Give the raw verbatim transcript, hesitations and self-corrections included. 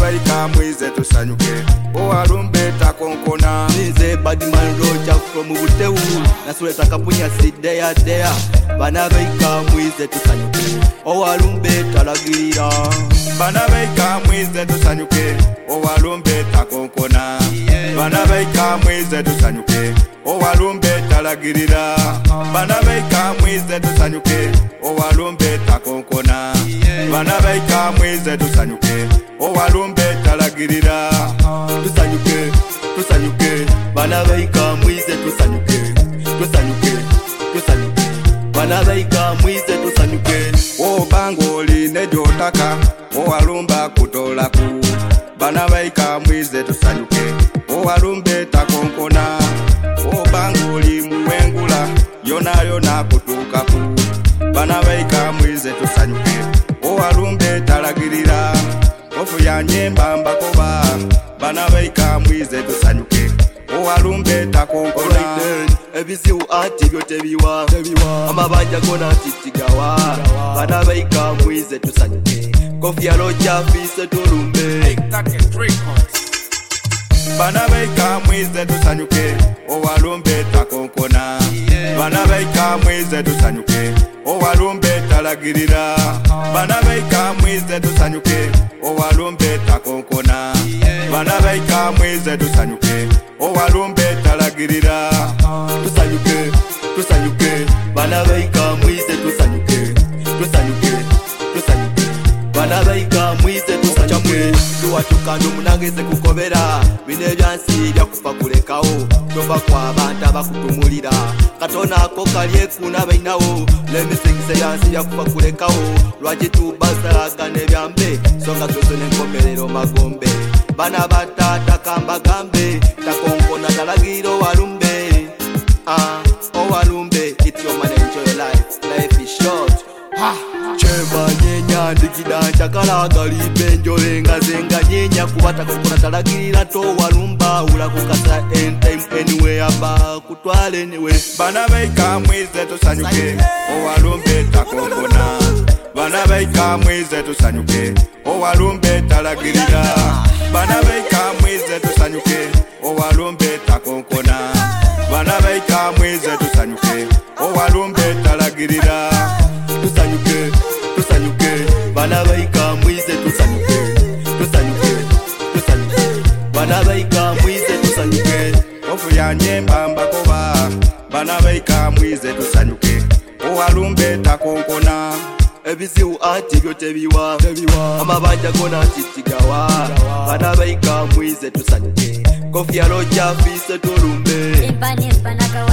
baika mwize tusanyuke owalumbe takonkona nize badman rocha from Butewu nasule takapunya sidea dea bana baika mwize tusanyuke owalumbe talagirira bana baika mwize tusanyuke owalumbe takonkona bana baika mwize tusanyuke owalumbe talagirira bana baika mwize tusanyuke owalumbe takonkona bana baika mwize tusanyuke owalumbe talagirira tusanyuke tusanyuke bana baika mwize tusanyuke tusanyuke tusanyuke bana baika mwize tusanyuke obangoli nejotaka owalumba kutolaku bana baika mwize tusanyuke owalumbe takonkona obangoli muwengula yona yona kutukaku bana baika mwize tusanyuke owalumbe talagirira ofu yanye mbamba koba bana baika mwize tusanyuke owalumbe takonkona ebizibu ati byote biwa amabanja gona titigawa bana baika mwize tusanyuke Kofia Rocha fise tulumbe bana baika mwize tusanyuke owalumbe takonkona bana baika mwize tusanyuke owalumbe talagirira bana baika mwize tusanyuke owalumbe takonkona bana baika mwize tusanyuke owalumbe talagirira tusanyuke tusanyuke bana baika mwize tusanyuke tusanyuke tusanyuke bana baika mwize tusanyuke tuwatukano munageze kukobera bine byansi byakufa kulekawo toba kwa abantu abakutumulira katona ako kalye kuna bainawo lemisingise yansi byakufa kulekawo lwaji tubasalaga nebyambe songa zozo nenkomerero magombe bana batata kamba gambe takonkona talagiro walumbe ah owalumbe it's your man, enjoy your life life is short ha cheva nyenya ndikidanja kalagali benjole ngazenga nyenya kubata kokona talagirira to walumba ula kukasa anytime anywhere aba kutwale niwe bana baika mwize tusanyuke owalumbe takonkona bana baika mwize tusanyuke owalumbe talagirira bana baika mwize tusanyuke owalumbe takonkona bana baika mwize tusanyuke owalumbe talagirira tusanyuke tusanyuke bana baika mwize tusanyuke tusanyuke tusanyuke bana baika mwize tusanyuke ofu yanye mbamba koba bana baika mwize tusanyuke owalumbe takonkona ebizibu ati byote biwa amabanja gona titigawa bana baika mwize tusanyuke Kofia Rocha fise tulumbe